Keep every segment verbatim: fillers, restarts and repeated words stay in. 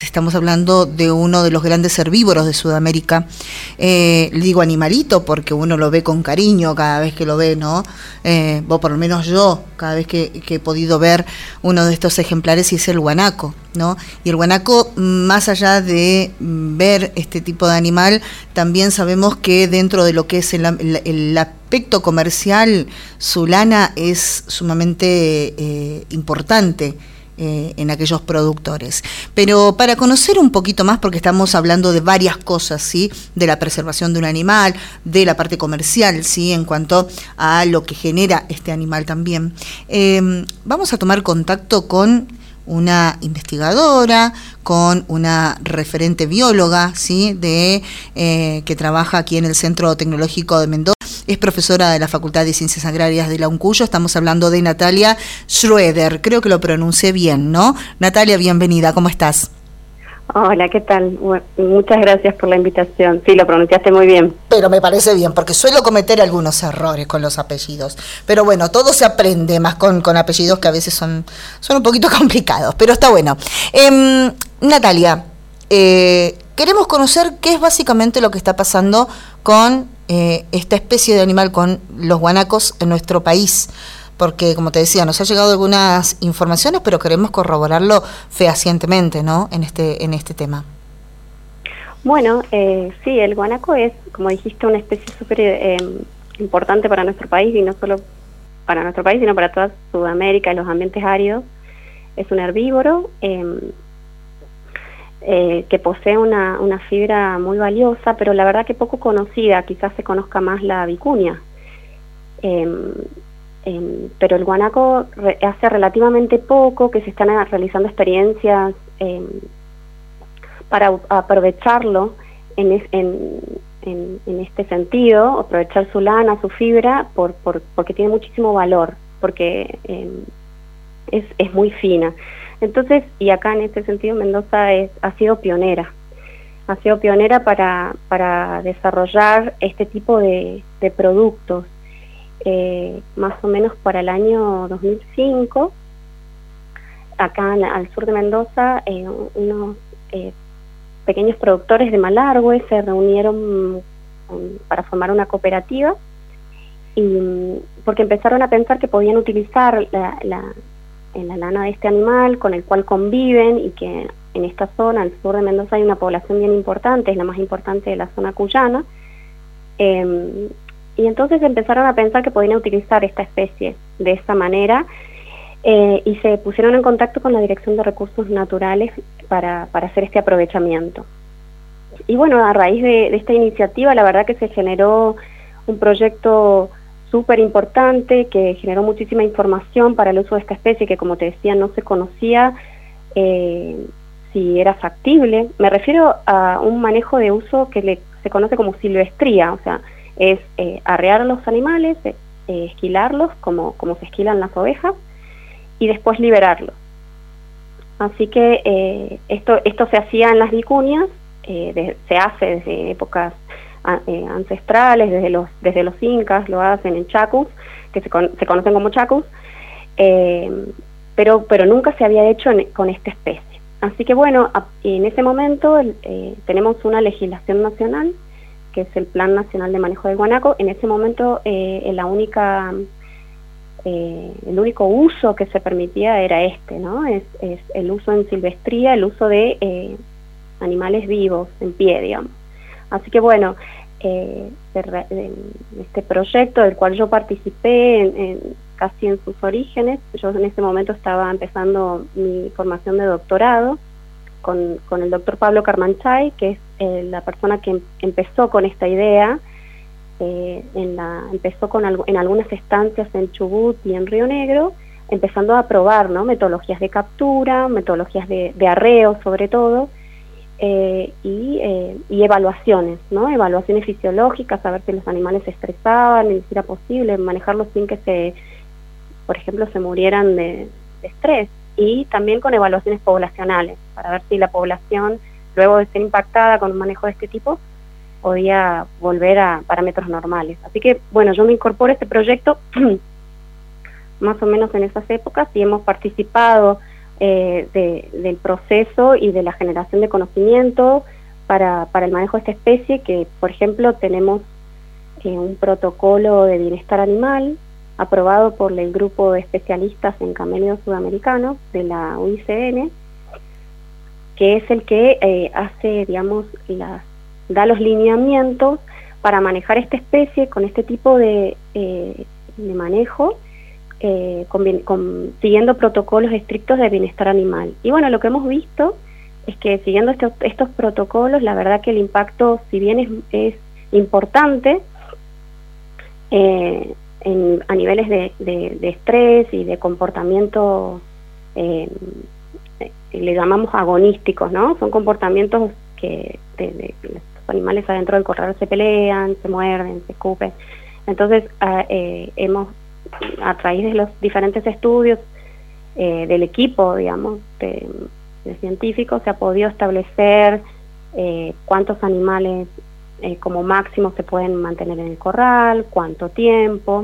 estamos hablando de uno de los grandes herbívoros de Sudamérica. Eh, le digo animalito porque uno lo ve con cariño cada vez que lo ve, ¿no? Eh, o por lo menos yo, cada vez que, que he podido ver uno de estos ejemplares, y es el guanaco, ¿no? Y el guanaco, más allá de ver este tipo de animal, también sabemos que dentro de lo que es el, el, el aspecto comercial, su lana es sumamente eh, importante eh, en aquellos productores. Pero para conocer un poquito más, porque estamos hablando de varias cosas, ¿sí? De la preservación de un animal, de la parte comercial, ¿sí? En cuanto a lo que genera este animal también. Eh, vamos a tomar contacto con una investigadora, con una referente bióloga, ¿sí? de eh, que trabaja aquí en el Centro Tecnológico de Mendoza. Es profesora de la Facultad de Ciencias Agrarias de la UNCUYO. Estamos hablando de Natalia Schroeder. Creo que lo pronuncié bien, ¿no? Natalia, bienvenida. ¿Cómo estás? Hola, ¿qué tal? Bueno, muchas gracias por la invitación. Sí, lo pronunciaste muy bien. Pero me parece bien, porque suelo cometer algunos errores con los apellidos. Pero bueno, todo se aprende más con, con apellidos que a veces son, son un poquito complicados, pero está bueno. Eh, Natalia, eh, queremos conocer qué es básicamente lo que está pasando con eh, esta especie de animal, con los guanacos en nuestro país. Porque, como te decía, nos ha llegado algunas informaciones, pero queremos corroborarlo fehacientemente, ¿no? En este, en este tema. Bueno, eh, sí, el guanaco es, como dijiste, una especie súper eh, importante para nuestro país, y no solo para nuestro país, sino para toda Sudamérica y los ambientes áridos. Es un herbívoro eh, eh, que posee una, una fibra muy valiosa, pero la verdad que poco conocida. Quizás se conozca más la vicuña. Eh, Eh, pero el guanaco re, hace relativamente poco que se están realizando experiencias eh, para aprovecharlo en, es, en, en, en este sentido, aprovechar su lana, su fibra, por, por, porque tiene muchísimo valor, porque eh, es, es muy fina. Entonces, y acá en este sentido Mendoza es, ha sido pionera, ha sido pionera para, para desarrollar este tipo de, de productos. Eh, más o menos para el año dos mil cinco, acá en, al sur de Mendoza, eh, unos eh, pequeños productores de Malargüe se reunieron um, para formar una cooperativa, y porque empezaron a pensar que podían utilizar la, la, la lana de este animal con el cual conviven, y que en esta zona, al sur de Mendoza, hay una población bien importante, es la más importante de la zona cuyana. eh, Y entonces empezaron a pensar que podían utilizar esta especie de esta manera, eh, y se pusieron en contacto con la Dirección de Recursos Naturales para, para hacer este aprovechamiento. Y bueno, a raíz de, de esta iniciativa, la verdad que se generó un proyecto súper importante que generó muchísima información para el uso de esta especie, que, como te decía, no se conocía eh, si era factible. Me refiero a un manejo de uso que le, se conoce como silvestría, o sea, es eh, arrear a los animales, eh, esquilarlos como, como se esquilan las ovejas, y después liberarlos. Así que eh, esto, esto se hacía en las vicuñas, eh, de, se hace desde épocas a, eh, ancestrales, desde los, desde los incas, lo hacen en chacus, que se, con, se conocen como chacus, eh, pero, pero nunca se había hecho en, con esta especie. Así que bueno, a, en ese momento eh, tenemos una legislación nacional, que es el Plan Nacional de Manejo del Guanaco. En ese momento eh, la única, eh, el único uso que se permitía era este, ¿no? Es, es el uso en silvestría, el uso de eh, animales vivos, en pie, digamos. Así que bueno, eh, este proyecto del cual yo participé en, en, casi en sus orígenes, yo en ese momento estaba empezando mi formación de doctorado, Con, con el doctor Pablo Carmanchay, que es eh, la persona que em, empezó con esta idea, eh, en la, empezó con algo, en algunas estancias en Chubut y en Río Negro, empezando a probar, ¿no? Metodologías de captura, metodologías de, de arreo sobre todo, eh, y, eh, y evaluaciones, ¿no? Evaluaciones fisiológicas, a ver si los animales se estresaban, y si era posible manejarlos sin que se, por ejemplo, se murieran de, de estrés. Y también con evaluaciones poblacionales, para ver si la población, luego de ser impactada con un manejo de este tipo, podía volver a parámetros normales. Así que, bueno, yo me incorporo a este proyecto más o menos en esas épocas, y hemos participado eh, de, del proceso y de la generación de conocimiento para, para el manejo de esta especie, que por ejemplo tenemos eh, un protocolo de bienestar animal aprobado por el grupo de especialistas en camelios sudamericanos de la U I C N, que es el que eh, hace, digamos, las, da los lineamientos para manejar esta especie con este tipo de, eh, de manejo, eh, con, con, siguiendo protocolos estrictos de bienestar animal. Y bueno, lo que hemos visto es que siguiendo estos, estos protocolos, la verdad que el impacto, si bien es, es importante, eh, en, a niveles de, de, de estrés y de comportamiento, eh, le llamamos agonísticos, ¿no? Son comportamientos que de, de, los animales adentro del corral se pelean, se muerden, se escupen. Entonces, a, eh, hemos, a través de los diferentes estudios eh, del equipo, digamos, de, de científicos, se ha podido establecer eh, cuántos animales eh, como máximo se pueden mantener en el corral, cuánto tiempo,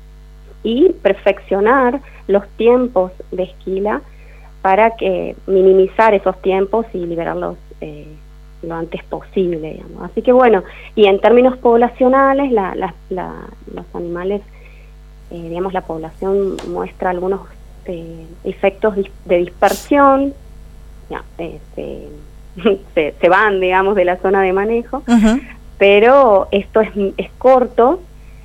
y perfeccionar los tiempos de esquila para que minimizar esos tiempos y liberarlos eh, lo antes posible, digamos. Así que bueno, y en términos poblacionales, la, la, la, los animales, eh, digamos, la población muestra algunos eh, efectos de dispersión, ya, eh, se, se, se van, digamos, de la zona de manejo, uh-huh. Pero esto es, es corto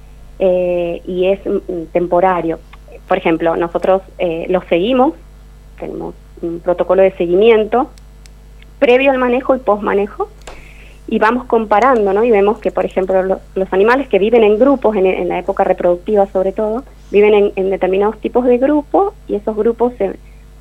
eh, y es mm, temporario. Por ejemplo, nosotros eh, los seguimos, tenemos un protocolo de seguimiento previo al manejo y post manejo, y vamos comparando, ¿no? Y vemos que, por ejemplo, lo, los animales que viven en grupos, en, en la época reproductiva sobre todo, viven en, en determinados tipos de grupos, y esos grupos se,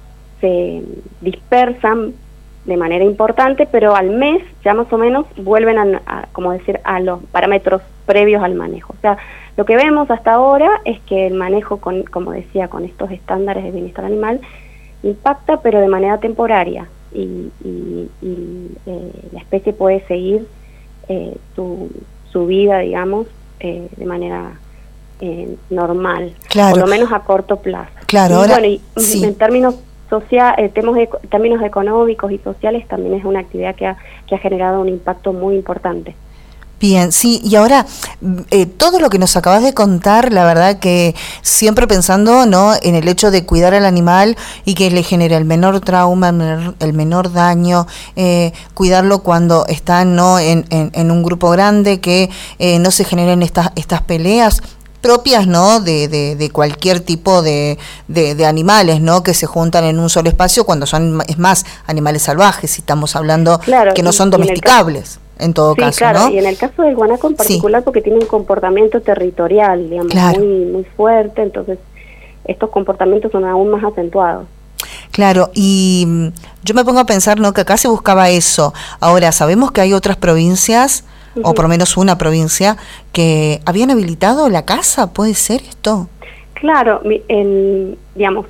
se dispersan de manera importante, pero al mes ya más o menos vuelven a, a, como decir, a los parámetros previos al manejo. O sea, lo que vemos hasta ahora es que el manejo, con, como decía, con estos estándares de bienestar animal, impacta, pero de manera temporaria, y, y, y eh, la especie puede seguir eh, su, su vida, digamos, eh, de manera eh, normal, claro. Por lo menos a corto plazo. Claro, y, ahora, bueno, y, sí. en términos social, eh, temas de, términos económicos y sociales, también es una actividad que ha, que ha generado un impacto muy importante. Bien, sí, y ahora eh, todo lo que nos acabas de contar, la verdad que siempre pensando, ¿no?, en el hecho de cuidar al animal y que le genere el menor trauma, el menor, el menor daño, eh, cuidarlo cuando están, ¿no?, en, en, en un grupo grande, que eh, no se generen estas estas peleas propias, ¿no?, de, de, de cualquier tipo de, de, de animales, ¿no?, que se juntan en un solo espacio cuando son, es más, animales salvajes, si estamos hablando, claro, que no son domesticables. En todo sí, caso, claro, ¿no? Y en el caso del guanaco en particular, sí. Porque tiene un comportamiento territorial, digamos, claro. muy muy fuerte, entonces estos comportamientos son aún más acentuados. Claro, y yo me pongo a pensar, ¿no?, que acá se buscaba eso. Ahora, sabemos que hay otras provincias, uh-huh. o por lo menos una provincia, que habían habilitado la caza, ¿puede ser esto? Claro, el, digamos,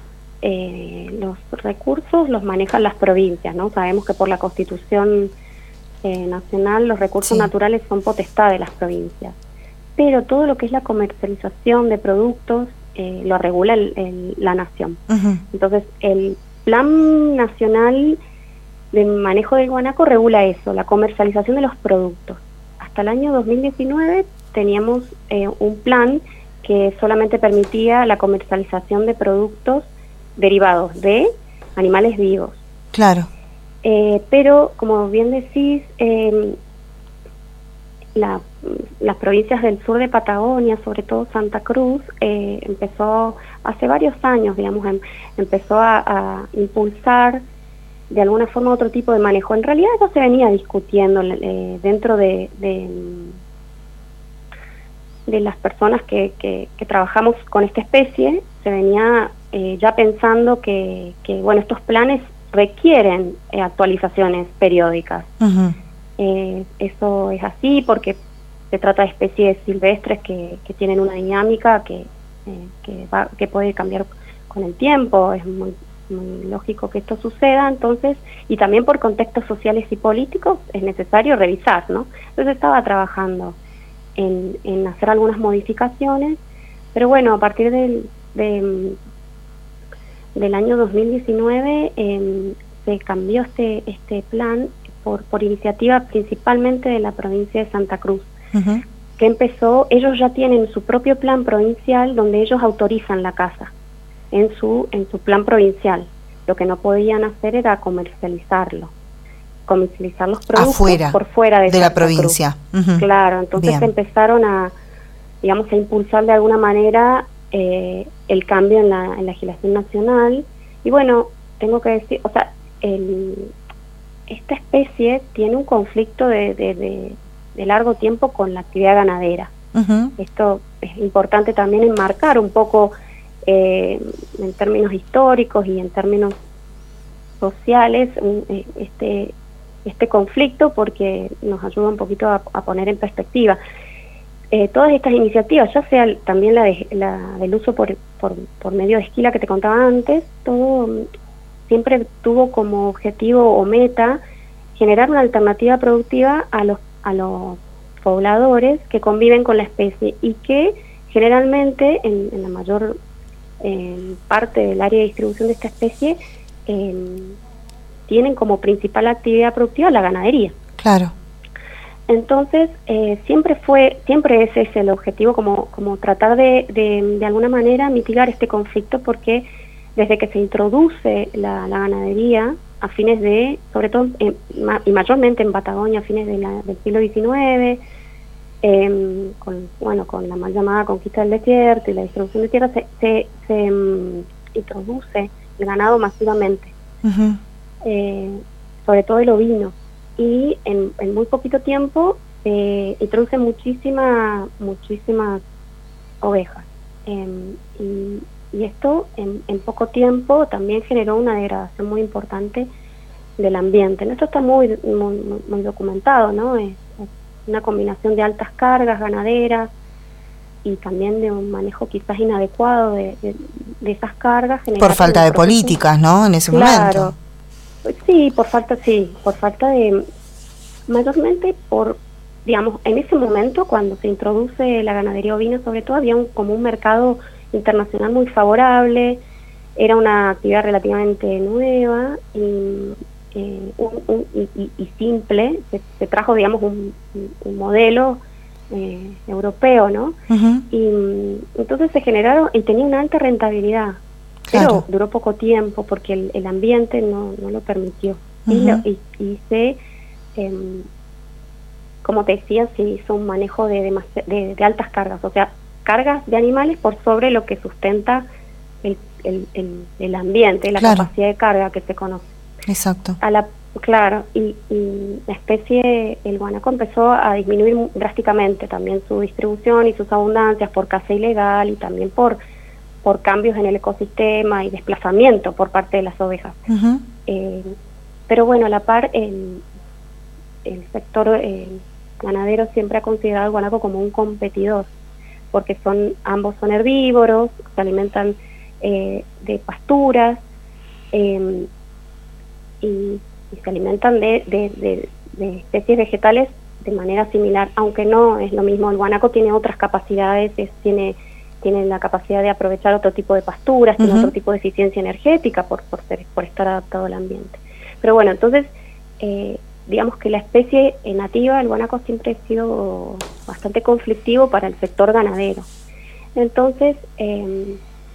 eh, los recursos los manejan las provincias, ¿no? Sabemos que por la Constitución Eh, nacional, los recursos sí. naturales son potestad de las provincias, pero todo lo que es la comercialización de productos eh, lo regula el, el, la nación. Uh-huh. Entonces, el Plan Nacional de Manejo del Guanaco regula eso, la comercialización de los productos. Hasta el año dos mil diecinueve teníamos eh, un plan que solamente permitía la comercialización de productos derivados de animales vivos. Claro. Eh, pero, como bien decís, eh, la, las provincias del sur de Patagonia, sobre todo Santa Cruz, eh, empezó hace varios años, digamos, em, empezó a, a impulsar de alguna forma otro tipo de manejo. En realidad eso se venía discutiendo eh, dentro de, de, de las personas que, que, que trabajamos con esta especie, se venía eh, ya pensando que, que, bueno, estos planes requieren eh, actualizaciones periódicas. Uh-huh. Eh, eso es así porque se trata de especies silvestres que, que tienen una dinámica que, eh, que, va, que puede cambiar con el tiempo, es muy, muy lógico que esto suceda, entonces, y también por contextos sociales y políticos es necesario revisar, ¿no? Entonces estaba trabajando en, en hacer algunas modificaciones, pero bueno, a partir del, de del año dos mil diecinueve eh, se cambió este, este plan por, por iniciativa principalmente de la provincia de Santa Cruz, uh-huh. que empezó, ellos ya tienen su propio plan provincial donde ellos autorizan la caza en su, en su plan provincial. Lo que no podían hacer era comercializarlo, comercializar los productos afuera, por fuera de, de la provincia. Uh-huh. Claro, entonces Bien. empezaron a, digamos, a impulsar de alguna manera eh, el cambio en la, en la legislación nacional. Y bueno, tengo que decir, o sea, el, esta especie tiene un conflicto de, de, de, de largo tiempo con la actividad ganadera. Uh-huh. Esto es importante también enmarcar un poco eh, en términos históricos y en términos sociales este este conflicto, porque nos ayuda un poquito a, a poner en perspectiva eh, todas estas iniciativas, ya sea también la, de, la del uso por, por, por medio de esquila que te contaba antes, todo siempre tuvo como objetivo o meta generar una alternativa productiva a los a los pobladores que conviven con la especie y que generalmente en, en la mayor eh, parte del área de distribución de esta especie eh, tienen como principal actividad productiva la ganadería. Claro. Entonces, eh, siempre fue, siempre ese es el objetivo, como, como tratar de, de, de alguna manera mitigar este conflicto, porque desde que se introduce la, la ganadería a fines de, sobre todo en, ma, y mayormente en Patagonia a fines de la, del siglo diecinueve, eh, con, bueno, con la mal llamada conquista del desierto y la distribución de tierra, se, se, se um, introduce el ganado masivamente. Uh-huh. Eh, sobre todo el ovino, y en, en muy poquito tiempo eh, introduce muchísimas muchísimas ovejas eh, y, y esto en, en poco tiempo también generó una degradación muy importante del ambiente. Esto está muy muy, muy documentado, ¿no? Es, es una combinación de altas cargas ganaderas y también de un manejo quizás inadecuado de, de, de esas cargas por falta de políticas, ¿no? En ese claro, momento. Sí, por falta, sí, por falta de, mayormente por, digamos, en ese momento cuando se introduce la ganadería ovina, sobre todo había un, como un mercado internacional muy favorable, era una actividad relativamente nueva y, eh, un, un, y, y simple, se, se trajo, digamos, un, un modelo eh, europeo, ¿no? Uh-huh. Y entonces se generaron, y tenía una alta rentabilidad. Pero claro. duró poco tiempo porque el, el ambiente no, no lo permitió. Uh-huh. Y, lo, y, y se, eh, como te decía, se hizo un manejo de, de, de, de altas cargas, o sea, cargas de animales por sobre lo que sustenta el, el, el, el ambiente, la claro. capacidad de carga que se conoce. Exacto. A la, claro, y, y la especie, el guanaco empezó a disminuir drásticamente también su distribución y sus abundancias por caza ilegal y también por... por cambios en el ecosistema y desplazamiento por parte de las ovejas. Uh-huh. Eh, pero bueno, a la par, el, el sector eh, ganadero siempre ha considerado al guanaco como un competidor, porque son ambos son herbívoros, se alimentan eh, de pasturas eh, y, y se alimentan de, de, de, de especies vegetales de manera similar, aunque no es lo mismo. El guanaco tiene otras capacidades, es, tiene... tienen la capacidad de aprovechar otro tipo de pasturas, uh-huh. tiene otro tipo de eficiencia energética por por, ser, por estar adaptado al ambiente. Pero bueno, entonces, eh, digamos que la especie nativa, el guanaco, siempre ha sido bastante conflictivo para el sector ganadero. Entonces, eh,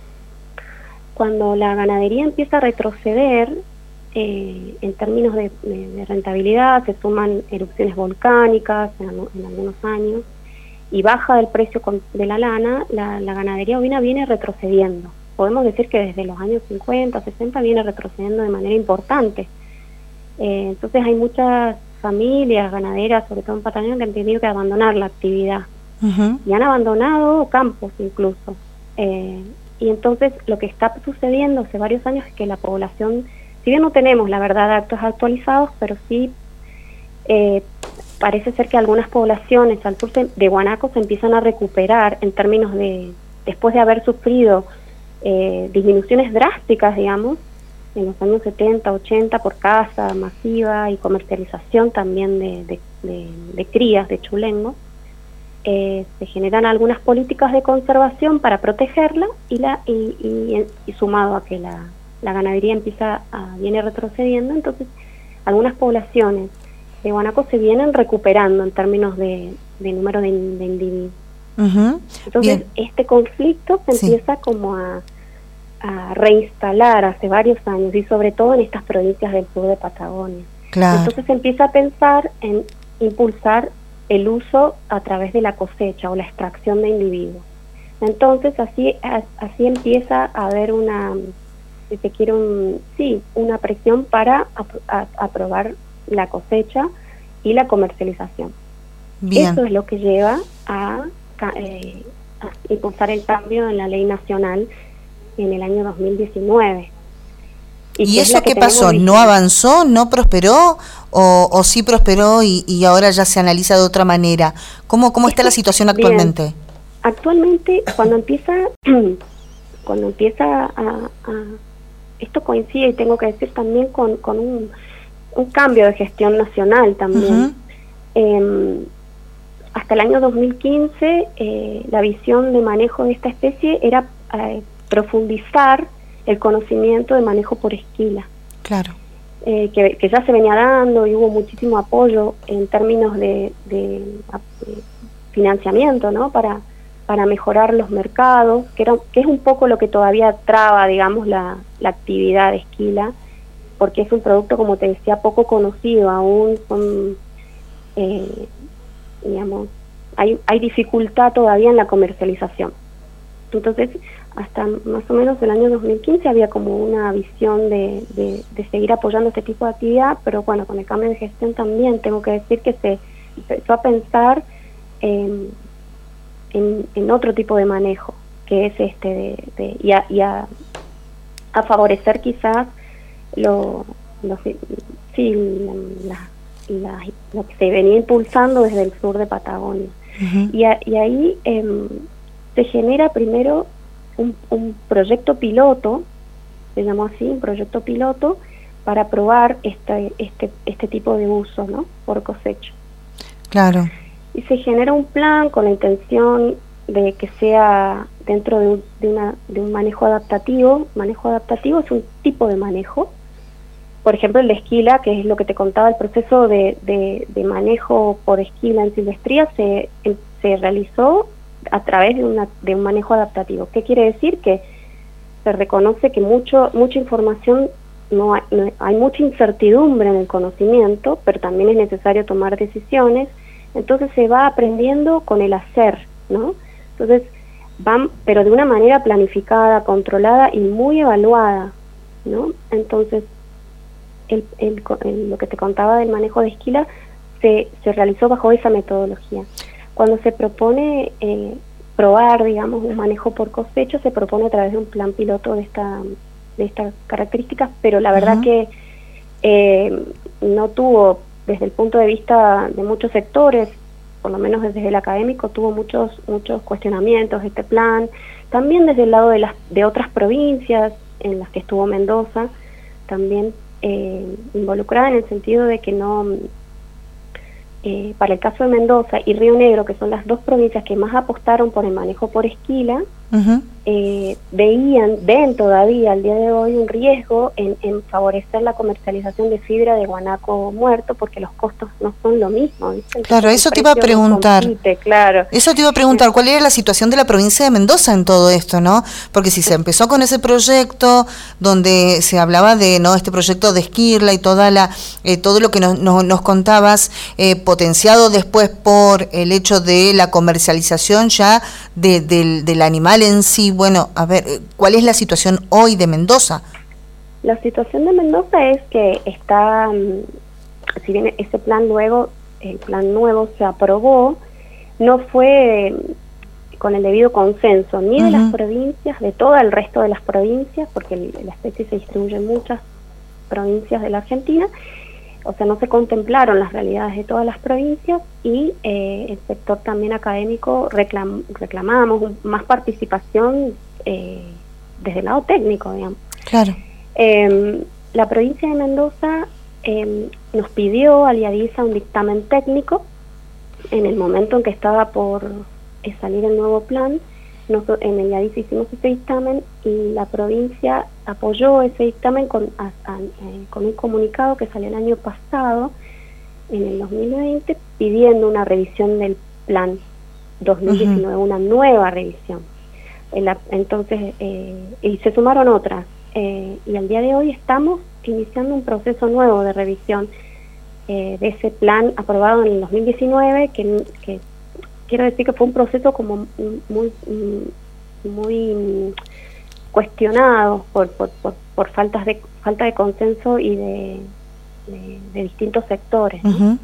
cuando la ganadería empieza a retroceder, eh, en términos de, de, de rentabilidad, se suman erupciones volcánicas en, en algunos años, y baja el precio con, de la lana, la, la ganadería ovina viene retrocediendo. Podemos decir que desde los años cincuenta, sesenta viene retrocediendo de manera importante. Eh, entonces hay muchas familias ganaderas, sobre todo en Patagonia, que han tenido que abandonar la actividad. Uh-huh. Y han abandonado campos incluso. Eh, y entonces lo que está sucediendo hace varios años es que la población, si bien no tenemos la verdad datos actualizados, pero sí... Eh, parece ser que algunas poblaciones al sur de guanaco se empiezan a recuperar en términos de, después de haber sufrido eh, disminuciones drásticas, digamos, en los años setenta, ochenta, por caza masiva y comercialización también de, de, de, de crías de chulengo, eh, se generan algunas políticas de conservación para protegerla y, la, y, y, y sumado a que la, la ganadería empieza a, viene retrocediendo, entonces algunas poblaciones de guanaco se vienen recuperando en términos de, de número de, de individuos. Uh-huh. Entonces Bien. este conflicto se sí. empieza como a, a reinstalar hace varios años, y sobre todo en estas provincias del sur de Patagonia. Claro. Entonces se empieza a pensar en impulsar el uso a través de la cosecha o la extracción de individuos. Entonces así así empieza a haber una, si se quiere, un, sí, una presión para ap- a, aprobar la cosecha y la comercialización. Bien. Eso es lo que lleva a, eh, a impulsar el cambio en la ley nacional en el año dos mil diecinueve. ¿Y, ¿Y eso qué pasó? Vigente. ¿No avanzó, no prosperó o, o sí prosperó y, y ahora ya se analiza de otra manera? ¿Cómo, cómo está la situación actualmente? Bien. Actualmente, cuando empieza, cuando empieza a, a, esto coincide, y tengo que decir también, con, con un, un cambio de gestión nacional también. Uh-huh. Eh, hasta el año dos mil quince, eh, la visión de manejo de esta especie era eh, profundizar el conocimiento de manejo por esquila. Claro. Eh, que, que ya se venía dando y hubo muchísimo apoyo en términos de, de, de financiamiento, ¿no? Para para mejorar los mercados, que, era, que es un poco lo que todavía traba, digamos, la, la actividad de esquila, porque es un producto, como te decía, poco conocido aún, son, eh, digamos, hay, hay dificultad todavía en la comercialización. Entonces, hasta más o menos el año dos mil quince había como una visión de, de, de seguir apoyando este tipo de actividad, pero bueno, con el cambio de gestión también tengo que decir que se empezó a pensar en En, en otro tipo de manejo, que es este de, de y, a, y a, a favorecer quizás lo, lo sí la, la, lo que se venía impulsando desde el sur de Patagonia. Uh-huh. y, a, y ahí eh, se genera primero un, un proyecto piloto, se llamó así, un proyecto piloto para probar este este este tipo de uso, ¿no? Por cosecha. Claro. Y se genera un plan con la intención de que sea dentro de un, de, una, de un manejo adaptativo. Manejo adaptativo es un tipo de manejo. Por ejemplo, el de esquila, que es lo que te contaba, el proceso de, de, de manejo por esquila en silvestría se, se realizó a través de, una, de un manejo adaptativo. ¿Qué quiere decir? Que se reconoce que mucho mucha información, no hay, no hay mucha incertidumbre en el conocimiento, pero también es necesario tomar decisiones. Entonces se va aprendiendo con el hacer, ¿no? Entonces van, pero de una manera planificada, controlada y muy evaluada, ¿no? Entonces el, el, el, lo que te contaba del manejo de esquila se, se realizó bajo esa metodología. Cuando se propone eh, probar, digamos, un manejo por cosecha, se propone a través de un plan piloto de esta de estas características, pero la verdad uh-huh. que eh, no tuvo, desde el punto de vista de muchos sectores, por lo menos desde el académico, tuvo muchos muchos cuestionamientos este plan, también desde el lado de las de otras provincias en las que estuvo Mendoza, también eh, involucrada, en el sentido de que no, eh, para el caso de Mendoza y Río Negro, que son las dos provincias que más apostaron por el manejo por esquila, uh-huh. eh, veían, ven todavía al día de hoy un riesgo en, en favorecer la comercialización de fibra de guanaco muerto, porque los costos no son lo mismo, ¿viste? Claro, eso te iba a preguntar. Compite, claro. Eso te iba a preguntar, ¿cuál era la situación de la provincia de Mendoza en todo esto, no? Porque si se empezó con ese proyecto donde se hablaba de, no, este proyecto de Esquirla y toda la eh, todo lo que nos, nos, nos contabas, eh, potenciado después por el hecho de la comercialización ya de, de, del animal en sí. Bueno, a ver, ¿cuál es la situación hoy de Mendoza? La situación de Mendoza es que está, si bien ese plan luego, el plan nuevo se aprobó, no fue con el debido consenso ni uh-huh. de las provincias, de todo el resto de las provincias, porque la especie se distribuye en muchas provincias de la Argentina, o sea, no se contemplaron las realidades de todas las provincias, y eh, el sector también académico reclam, reclamamos más participación eh, desde el lado técnico, digamos. Claro. Eh, la provincia de Mendoza eh, nos pidió al IADISA un dictamen técnico en el momento en que estaba por eh, salir el nuevo plan, Nosotros en el IADIS hicimos ese dictamen y la provincia apoyó ese dictamen con, a, a, eh, con un comunicado que salió el año pasado, en el dos mil veinte, pidiendo una revisión del plan dos mil diecinueve, uh-huh. una nueva revisión. En la, entonces, eh, y se sumaron otras, eh, y al día de hoy estamos iniciando un proceso nuevo de revisión eh, de ese plan aprobado en el dos mil diecinueve, que, que quiero decir que fue un proceso como muy muy cuestionado por por, por, por faltas de falta de consenso y de, de, de distintos sectores, ¿no? Uh-huh.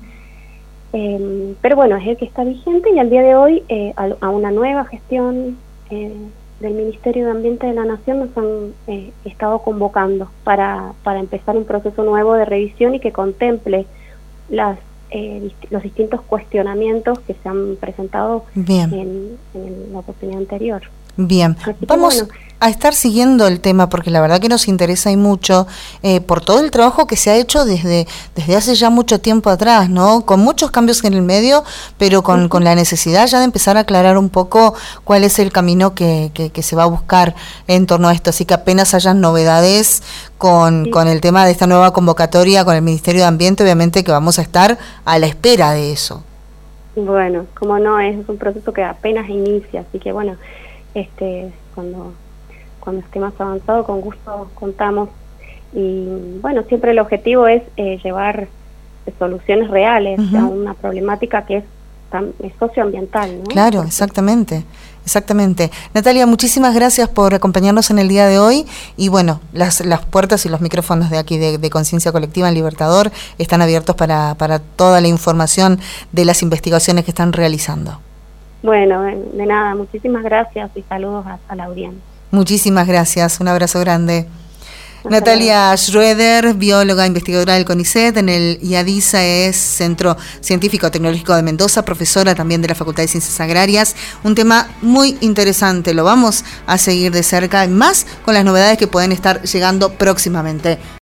Eh, pero bueno, es el que está vigente y al día de hoy eh, a, a una nueva gestión eh, del Ministerio de Ambiente de la Nación nos han eh, estado convocando para, para empezar un proceso nuevo de revisión y que contemple las eh, dist- los distintos cuestionamientos que se han presentado en, en la oportunidad anterior. Bien, vamos bueno. a estar siguiendo el tema porque la verdad que nos interesa y mucho eh, por todo el trabajo que se ha hecho desde desde hace ya mucho tiempo atrás, ¿no? Con muchos cambios en el medio, pero con, uh-huh. con la necesidad ya de empezar a aclarar un poco cuál es el camino que, que, que se va a buscar en torno a esto. Así que apenas hayan novedades con, sí. con el tema de esta nueva convocatoria con el Ministerio de Ambiente, obviamente que vamos a estar a la espera de eso. Bueno, como no, es un proceso que apenas inicia, así que bueno, este cuando cuando esté más avanzado con gusto contamos y bueno, siempre el objetivo es eh, llevar soluciones reales uh-huh. a una problemática que es, tan, es socioambiental, ¿no? Claro, exactamente, exactamente. Natalia, muchísimas gracias por acompañarnos en el día de hoy y bueno, las las puertas y los micrófonos de aquí de, de Conciencia Colectiva en Libertador están abiertos para, para toda la información de las investigaciones que están realizando. Bueno, de nada, muchísimas gracias y saludos a, a la audiencia. Muchísimas gracias, un abrazo grande. Hasta Natalia Schroeder, bióloga, investigadora del CONICET, en el IADISA es Centro Científico Tecnológico de Mendoza, profesora también de la Facultad de Ciencias Agrarias. Un tema muy interesante, lo vamos a seguir de cerca, más con las novedades que pueden estar llegando próximamente.